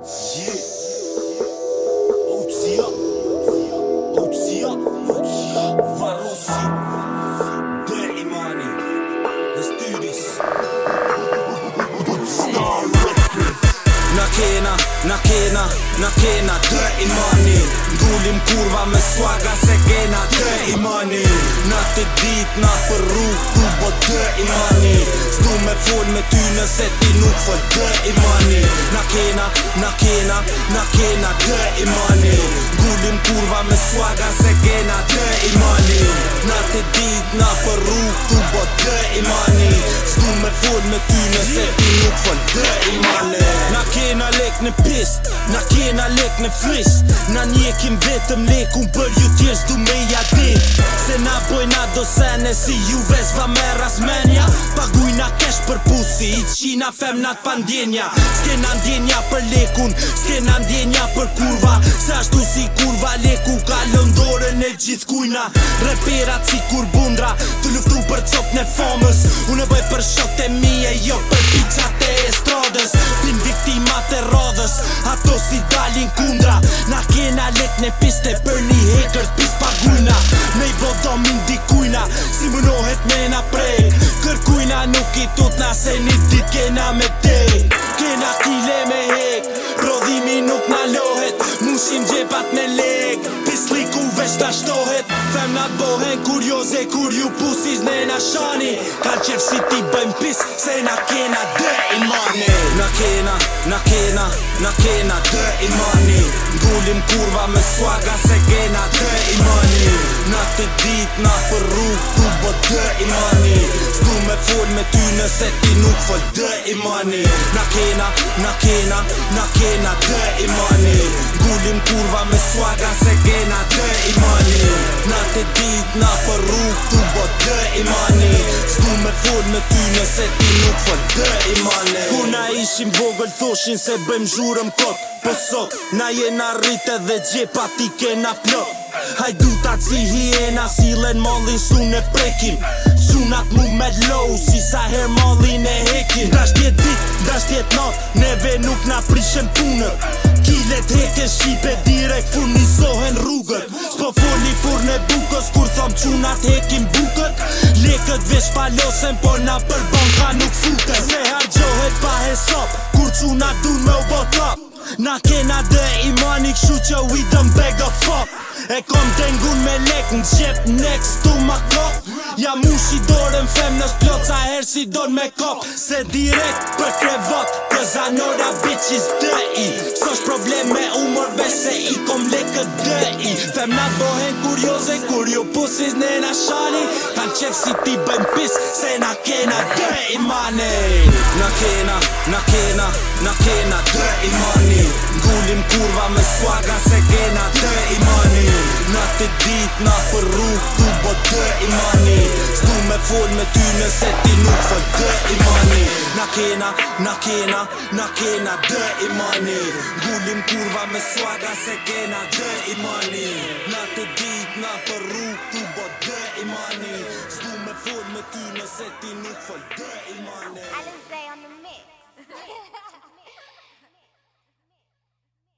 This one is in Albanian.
Yeah. Opcija Varossi Deimani. Let's do this. Star Records. Na kena Deimani. Ngullim kurva me swaga se kena Deimani. Na të dit, na për rrug, tu bo Deimani. S'du me fol me ty nëse ti nuk fol Deimani. Na kena Deimani. Ngullim kurva me swaga se kena Deimani. Na të dit, na për rrug, tu bo Deimani. S'du me fol me ty nëse ti nuk fol Deimani. Na kena lek në pist, na kena lek në frisht. Na njekim vetëm lekun për ju tjerë s'du me jadit. Se na bojna do sene si juve s'va me rasmenja. Pagujna kesh për pusi, i qina femnat pa ndjenja. S'kena ndjenja për lekun, s'kena ndjenja për kurva. Se ashtu si kurva leku ka lëndorën e gjithë kujna. Reperat si kur bundra, të luftu për cop në famës. Unë bëj për shokët e mije, jo për piqat e estradës. Pin viktimat e radhës, ato si dalin kundra. Na kena lek në piste për një hekër t'pis pagujna. Me i bodomin dikujna, si mënohet me na prej. Kërkujna nuk i tutna se një dit kena me tej. Kena kile me hek, prodhimi nuk na lohet. Mushim gjepat me lek, pisliku veç ta shtohet. Femnat bohen kurioze kur ju pusis ne na shani. Kan qef si ti bëjmë pis, se na kena Deimani. Na kena Deimani. Ngullim kurva me swaga se kena Deimani. Na të dit, na për rrug, tu bo Deimani. S'du me fol me ty nëse ti nuk fol Deimani. Na kena Deimani. Ngullim kurva me swaga se kena Deimani. Na të dit, na për rrug, tu bo Deimani. S'du me fol me ty nëse ti nuk fol Deimani. Kur na ishim vogël thoshin se bëjmë zhurëm kot. Po sot, na jena rritë dhe gjepa ti kena plot. Hajdutat si hiena, silen mallin su ne prekim. Qunat mu me low, si sa her mallin e hekin. Dash tjet dit, dash tjet nat, neve nuk na prishen punët. Kilet heke shqipe direkt furnizohen rrugët. S'po foli fur në bukës, kur thom qunat hekin bukët. Lekët veç palosen, por na për banka nuk futen. Se hargjohet pa hesop, kur qunat dun me u botop. Na kena Deimani, kshu që we don't beg a fuck. E kom dengun me lek në qep next to ma kop. Ja mushi dorën femnës plot sa her si don me kop. Se direkt për krevat, këzanora bitches dëi. S'osh problem me umor veç se i kom lekët dëi. Femnat bohen kurioze kur ju pusis ne na shani. Kan qef si ti bëjmë pis, se na kena Deimani. Na kena Deimani. Ngullim kurva me swaga se kena Deimani. Na të dit, na për rrug, tu bo Deimani. S'du me fol me ty nëse ti nuk fol Deimani. Na kena Deimani. Ngullim kurva me swaga se kena Deimani. Na të dit, na për rrug, tu bo Deimani. S'du me fol me ty nëse ti nuk fol Deimani. Alizé on the mix.